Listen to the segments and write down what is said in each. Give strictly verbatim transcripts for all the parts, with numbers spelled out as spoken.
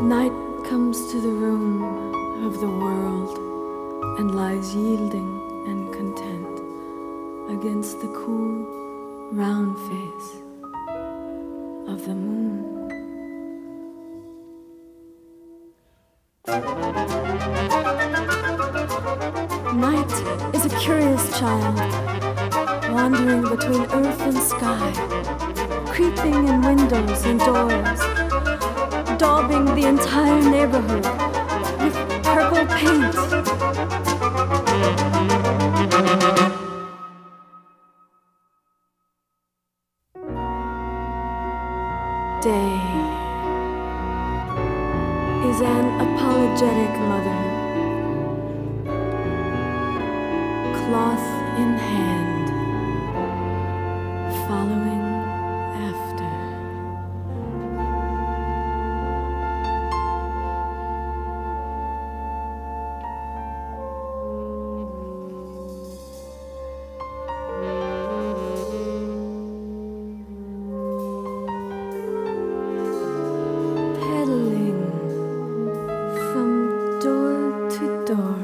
Night comes to the room of the world and lies yielding and content against the cool, round face of the moon. Night is a curious child, wandering between earth and sky, creeping in windows and doors, daubing the entire neighborhood with purple paint. Day is an apologetic mother, cloth in hand, following after. Pedaling from door to door,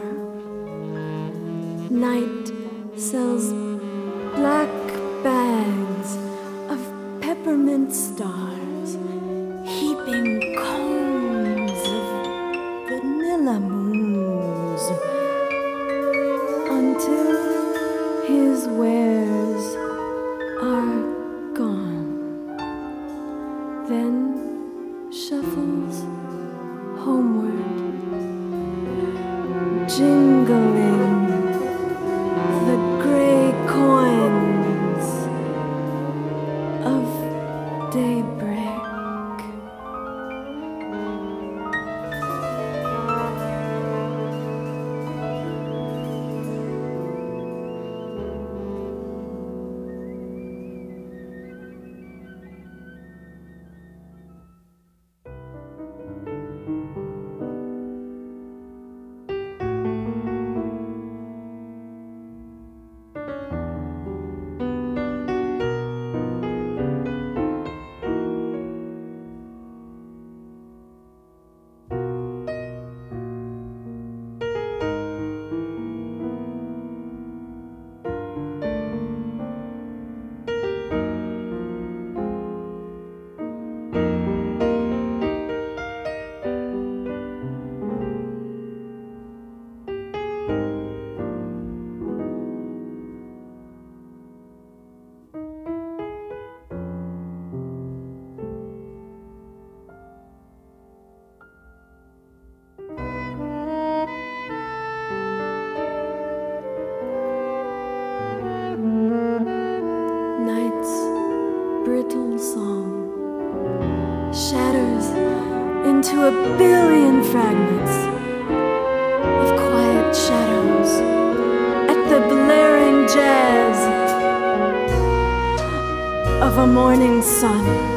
night sells black bags of peppermint stars, heaping cones of vanilla moons, until his wares are gone. Then shuffles homeward, jingling the gray coins of daybreak. Night's brittle song shatters into a billion fragments of quiet shadows at the blaring jazz of a morning sun.